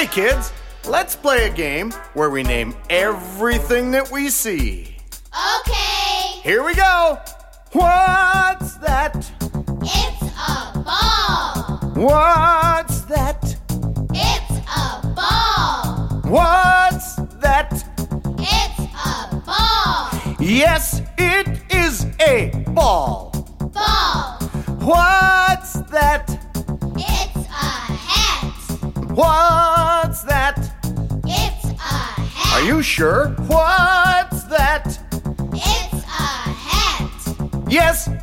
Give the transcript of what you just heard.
Hey kids, let's play a game where we name everything that we see. Okay. Here we go. What's that? It's a ball. What's that? It's a ball. What's that? It's a ball. Yes, it is a ball. Ball. What's that? It's a hat. What's that? It's a hat. Are you sure? What's that? It's a hat. Yes,